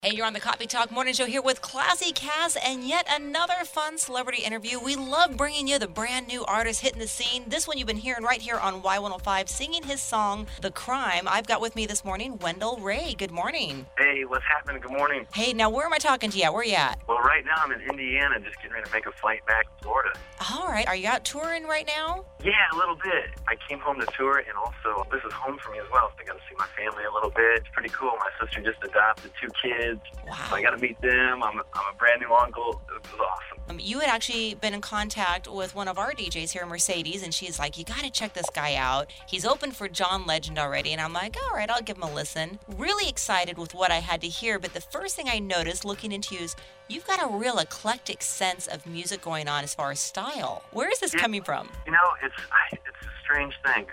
Hey, you're on the Coffee Talk Morning Show here with Classy Cass and yet another fun celebrity interview. We love bringing you the brand new artist hitting the scene. This one you've been hearing right here on Y105 singing his song, The Crime. I've got with me this morning Wendell Ray. Good morning. Hey, what's happening? Good morning. Hey, now where am I talking to you at? Where are you at? Well, right now I'm in Indiana, just getting ready to make a flight back to Florida. All right. Are you out touring right now? Yeah, a little bit. I came home to tour, and also this is home for me as well, so I got to see my family a little bit. It's pretty cool. My sister just adopted 2 kids. Wow. So I got to meet them. I'm a brand new uncle. It was awesome. You had actually been in contact with one of our DJs here, Mercedes, and she's like, you got to check this guy out. He's open for John Legend already. And I'm like, all right, I'll give him a listen. Really excited with what I had to hear. But the first thing I noticed looking into you is you've got a real eclectic sense of music going on as far as style. Where is this coming from? You know, it's a strange thing.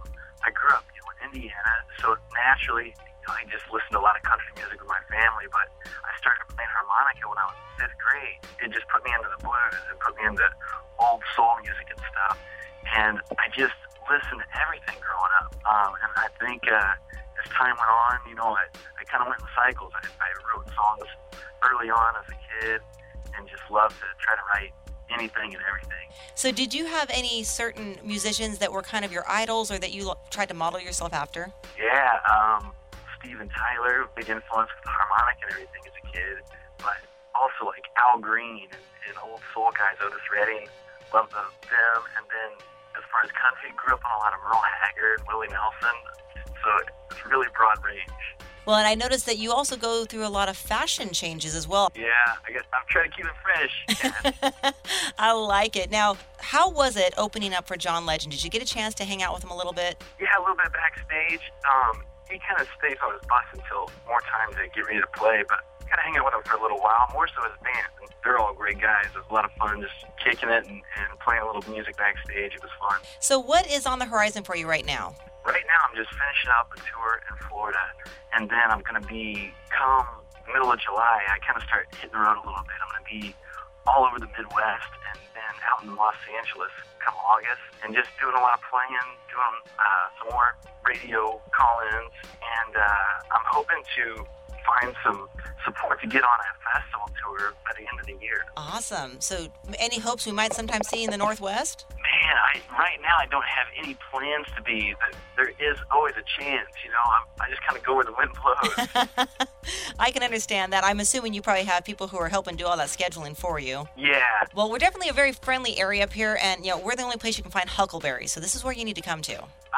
I grew up in Indiana, so naturally, I just listened to a lot of country music with my family, but I started playing harmonica when I was in 5th grade. It just put me into the blues. It put me into old soul music and stuff. And I just listened to everything growing up. And I think as time went on, I kind of went in cycles. I wrote songs early on as a kid and just loved to try to write anything and everything. So did you have any certain musicians that were kind of your idols or that you tried to model yourself after? Yeah, Steven Tyler, big influence with the harmonic and everything as a kid, but also like Al Green and old soul guys, Otis Redding, loved them. And then as far as country, grew up on a lot of Merle Haggard, Willie Nelson, so it's really broad range. Well, and I noticed that you also go through a lot of fashion changes as well. Yeah, I guess I'm trying to keep it fresh. I like it. Now, how was it opening up for John Legend? Did you get a chance to hang out with him a little bit? Yeah, a little bit backstage. He kind of stays on his bus until more time to get ready to play, but got to hang out with him for a little while, more so his band. And they're all great guys. It was a lot of fun just kicking it and playing a little music backstage. It was fun. So what is on the horizon for you right now? Right now, I'm just finishing up a tour in Florida, and then I'm going to be, come middle of July, I kind of start hitting the road a little bit. I'm going to be all over the Midwest and then out in Los Angeles come August, and just doing a lot of playing, doing some more radio call-ins, and I'm hoping to find some support to get on a festival tour by the end of the year. Awesome. So any hopes we might sometime see you in the Northwest? Man, right now I don't have any plans to be, but there is always a chance, I just kind of go where the wind blows. I can understand that. I'm assuming you probably have people who are helping do all that scheduling for you. Yeah. Well, we're definitely a very friendly area up here, and we're the only place you can find Huckleberry, so this is where you need to come to.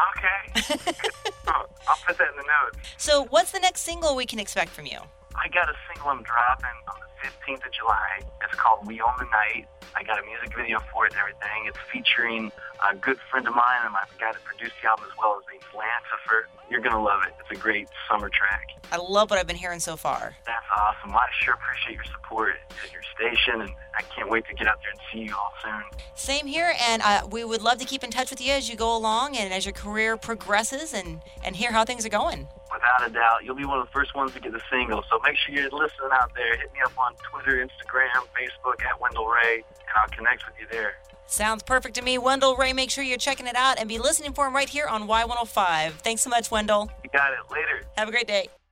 Okay. I'll put that in the notes. So what's the next single we can expect from you? I got a single I'm dropping on the 15th of July. It's called We Own the Night. I got a music video for it and everything. It's featuring a good friend of mine and my guy that produced the album as well, named Lancifer. You're going to love it. It's a great summer track. I love what I've been hearing so far. That's awesome. Well, I sure appreciate your support at your station, and I can't wait to get out there and see you all soon. Same here, and we would love to keep in touch with you as you go along and as your career progresses and hear how things are going. Without a doubt. You'll be one of the first ones to get the single, so make sure you're listening out there. Hit me up on Twitter, Instagram, Facebook, at Wendell Ray, and I'll connect with you there. Sounds perfect to me. Wendell Ray, make sure you're checking it out and be listening for him right here on Y105. Thanks so much, Wendell. You got it. Later. Have a great day.